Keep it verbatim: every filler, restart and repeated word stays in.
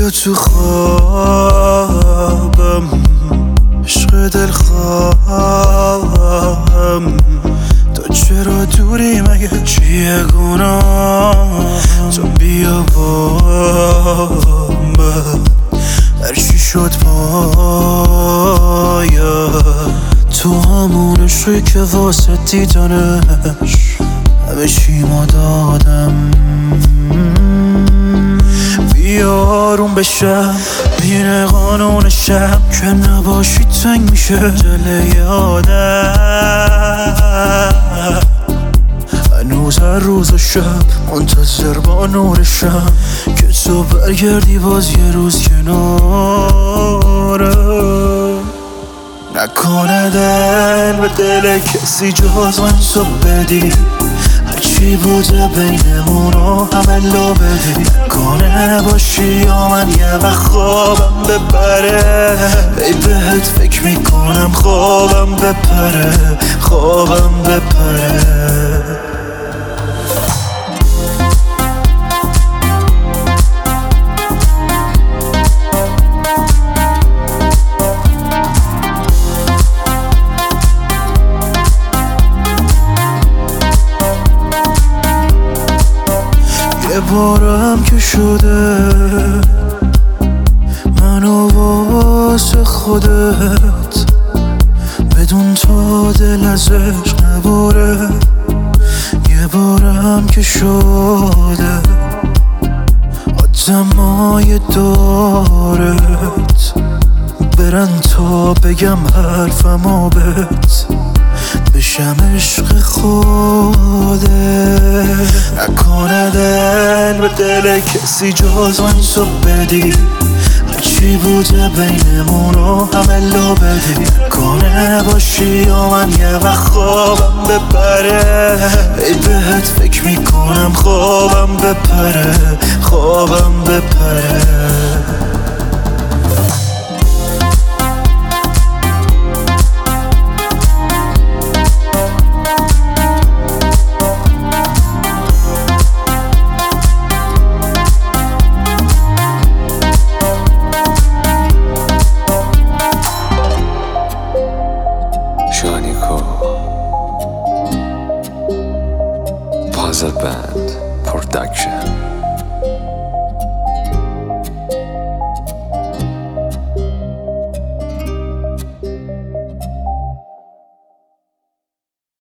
بیا تو خوابم، عشق دل خواهم. تو چرا دوری مگه چیه گناه؟ تو بیا با من، هر چی شد باید. تو همون عشقی که واسه دیدنش همه چی ما دادم. بیا آروم بشم، بین قانونشم که نباشی تنگ میشه دل یادم. هنوز هر روز و شب منتظر با نورشم که تو برگردی باز یه روز کنارم. نکنه دل به دل کسی جز من تو بدی، هرچی بوده بینمونو همه لو بدی. نکنه باشی یا من یه وقت خوابم ببره، ای بهت فکر میکنم خوابم بپره، خوابم بپره. یه بارم که شده منو واسه خودت، بدون تو دل از عشق نباره. یه بارم که شده آدمای دارت برن تا بگم حرفمو بهت، بشم عشق خوده. نکنه دل به دل کسی جز من تو بدی، هرچی بوده بینمونو همه لو بدی. نکنه باشی یا من یه وقت خوابم بپره، ای بهت فکر میکنم خوابم بپره، خوابم بپره. Puzzle Band Production.